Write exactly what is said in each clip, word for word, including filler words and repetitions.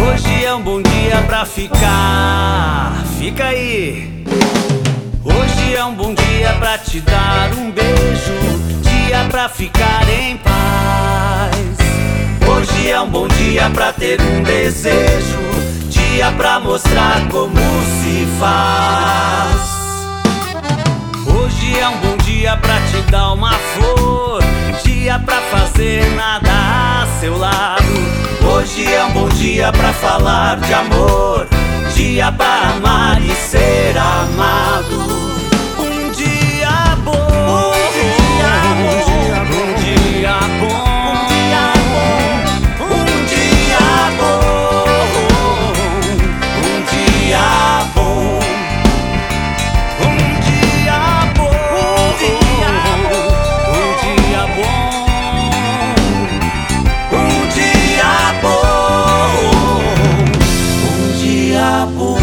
Hoje é um bom dia pra ficar. Fica aí. Hoje é um bom dia pra te dar um beijo, dia pra ficar em paz. Hoje é um bom dia pra ter um desejo, dia pra mostrar como se faz. Hoje é um bom dia pra te dar uma flor, dia pra fazer nada a seu lado. Hoje é um bom dia pra falar de amor, dia para amar e ser amado. Um dia bom, um dia bom, um dia bom, um dia bom, um dia bom, um dia bom, um dia bom, um dia bom, um dia bom, um dia bom.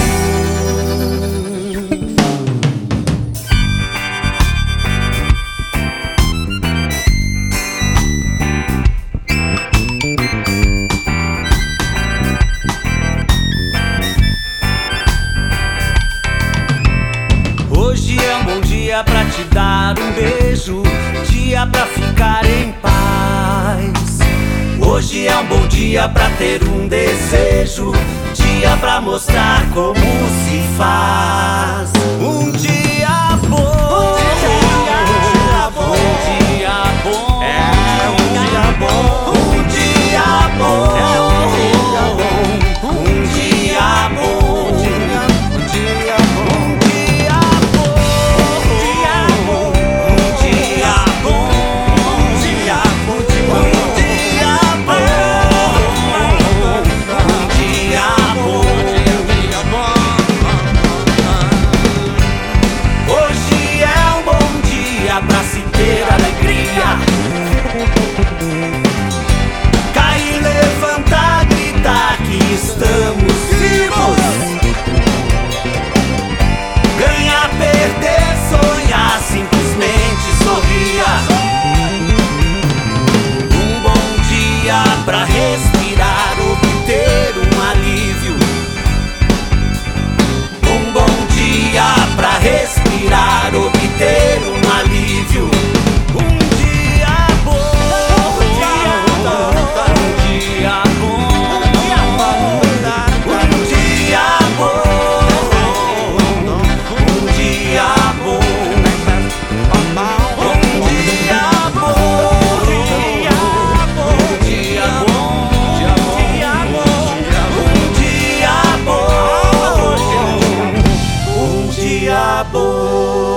Hoje é um bom dia pra te dar um beijo, dia pra ficar em paz. Hoje é um bom dia pra ter um desejo, dia pra mostrar como se faz. Um dia bom, um dia bom, um dia bom, é um dia bom, um dia bom, é um dia bom, um dia bom, um dia bom, um dia bom, um dia bom, um dia bom, um dia bom, um dia bom. Hoje é um bom dia pra se ter alegria, cair, levantar, gritar que estamos vivos. Ganhar, perder, sonhar, simplesmente sorria. Um bom dia pra respirar, obter um alívio. Um bom dia pra respirar, obter um alívio. Um dia bom, um dia bom, um dia bom, um dia bom, um dia bom, um dia bom, um dia bom, um dia bom.